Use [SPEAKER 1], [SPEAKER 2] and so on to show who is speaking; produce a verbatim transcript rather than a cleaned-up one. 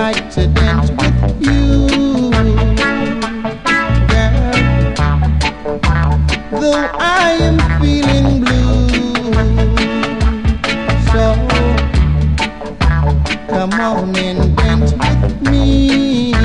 [SPEAKER 1] like to dance with you, girl. Though I am feeling blue, so come on and dance with me.